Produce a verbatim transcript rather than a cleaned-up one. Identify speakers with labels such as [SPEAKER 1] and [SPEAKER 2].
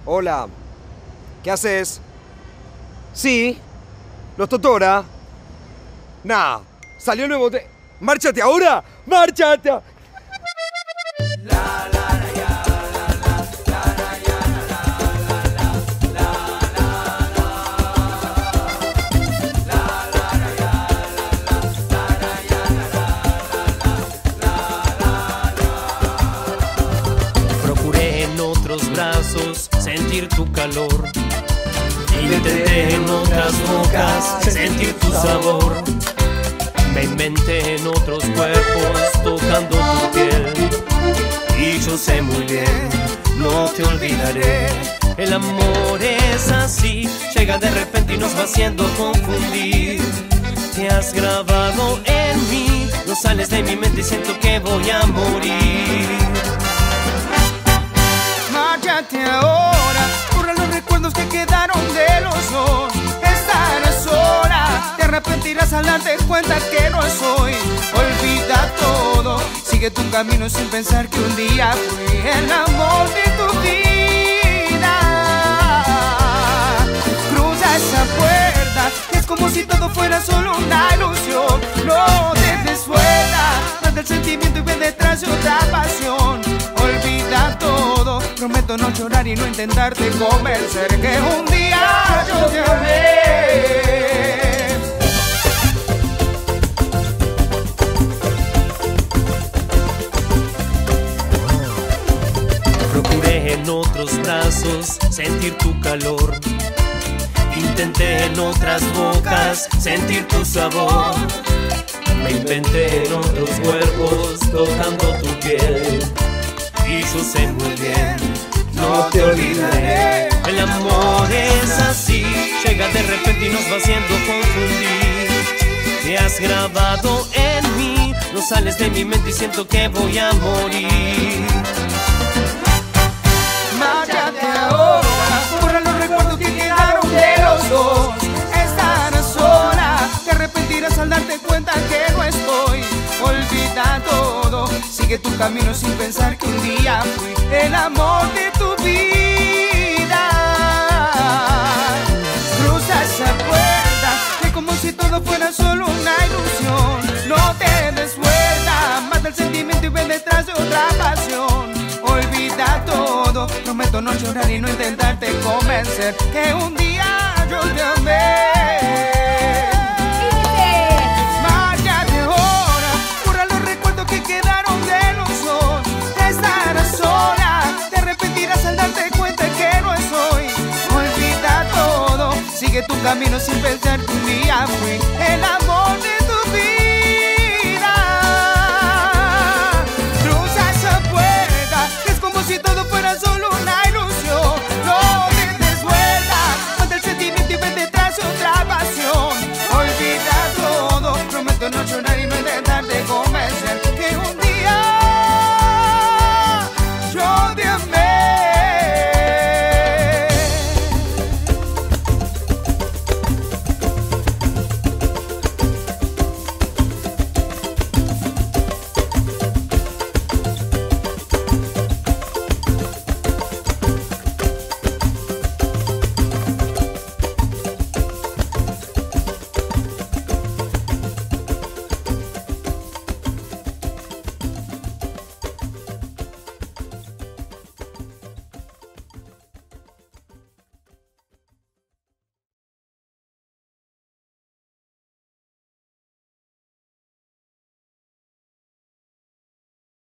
[SPEAKER 1] Hola. ¿Qué haces? Sí. ¿Los Totora? Nah. Salió el nuevo te... ¡Márchate ahora! ¡Márchate!
[SPEAKER 2] Procuré en otros brazos sentir tu calor. Intenté en otras bocas sentir tu sabor. Me inventé en otros cuerpos tocando tu piel. Y yo sé muy bien, no te olvidaré. El amor es así, llega de repente y nos va haciendo confundir. Te has grabado en mí, no sales de mi mente y siento que voy a morir.
[SPEAKER 3] Márchate ahora, borra los recuerdos que quedaron de los dos. Estarás sola, te arrepentirás al darte cuenta que no soy. Olvida todo, sigue tu camino sin pensar que un día fui el amor de tu vida. Cruza esa puerta, es como si todo fuera solo una ilusión. No te des vuelta, mata el sentimiento y ve detrás de otra pasión. Olvida todo, prometo no llorar y no intentarte convencer que un día yo te amé.
[SPEAKER 2] Procuré en otros brazos sentir tu calor. Intenté en otras bocas sentir tu sabor. Me inventé en otros cuerpos tocando tu piel. Y yo sé muy bien, no te olvidaré. El amor es así, llega de repente y nos va haciendo confundir. Te has grabado en mí, no sales de mi mente y siento que voy a morir.
[SPEAKER 3] Márchate ahora, borra los recuerdos que quedaron de los dos. Estarás sola, te arrepentirás al darte cuenta que no estoy. Olvida todo, sigue tu camino sin pensar que un día fui el amor de tu vida. Cruza esa puerta, que como si todo fuera solo una ilusión. No te des vuelta, mata el sentimiento y ven detrás de otra pasión. Olvida todo, prometo no llorar y no intentarte convencer que un día yo te amé. Márchate ahora, borra los recuerdos que quedaron de los dos. Estarás sola, te arrepentirás al darte cuenta que no soy. Olvida todo, sigue tu camino sin pensar que un día fui el amor de tu vida. Cruza esa puerta, es como si todo fuera solo